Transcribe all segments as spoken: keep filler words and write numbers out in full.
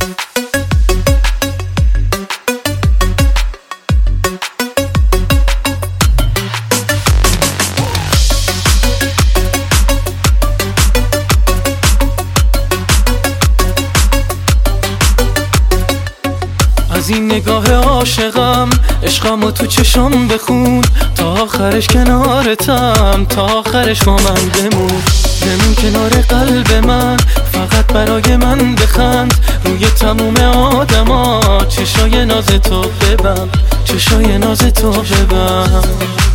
از این نگاه عاشقم عشقمو تو چشام بخون، تا آخرش کنارتم، تا آخرش با من بمون. بمون کنار قلب من، فقط برای من بخند، روی تموم آدما چشای ناز تو ببند، چشای ناز تو ببند.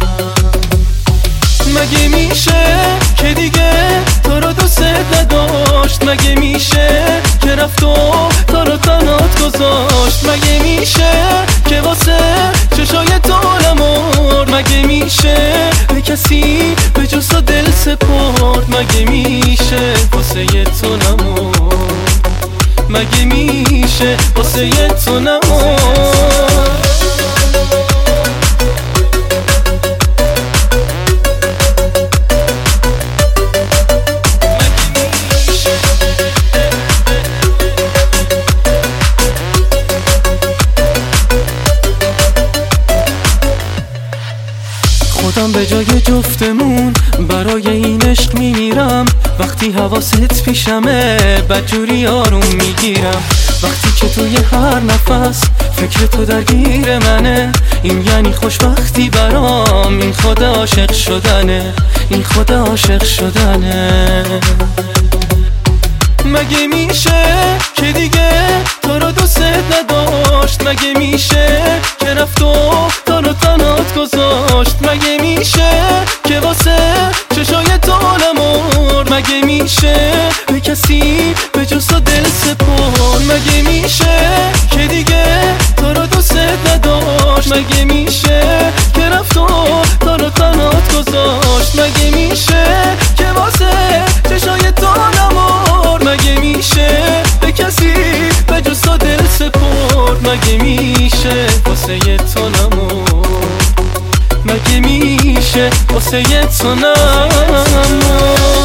مگه میشه که دیگه تو رو دوست نداشت؟ مگه میشه که رفت و تو رو تنهات گذاشت؟ مگه میشه که واسه چشای تو نمرد؟ مگه میشه به کسی به جز تو دل سپرد؟ مگه میشه واسه تو نمرد؟ مگه میشه واسه تو نمرد؟ خودم به جای جفتمون برای این عشق میمیرم. وقتی حواست پیشمه بدجوری آروم میگیرم. وقتی که توی هر نفس فکر تو درگیر منه، این یعنی خوشبختی برام، این خود عاشق شدنه، این خود عاشق شدنه. مگه میشه که دیگه تو رو دوست نداشت؟ مگه میشه که رفت و تو رو تنهات گذاشت؟ مگه میشه که واسه چشای تو نمرد؟ مگه میشه به کسی به جز تو دل سپرد؟ مگه میشه که دیگه تو رو دوست نداشت؟ مگه میشه که رفت و تو رو تنهات گذاشت؟ مگه میشه که واسه چشای تو نمرد؟ مگه میشه به کسی به جز تو دل سپرد؟ مگه میشه واسه تو نمرد؟ مگه میشه واسه تو نمرد؟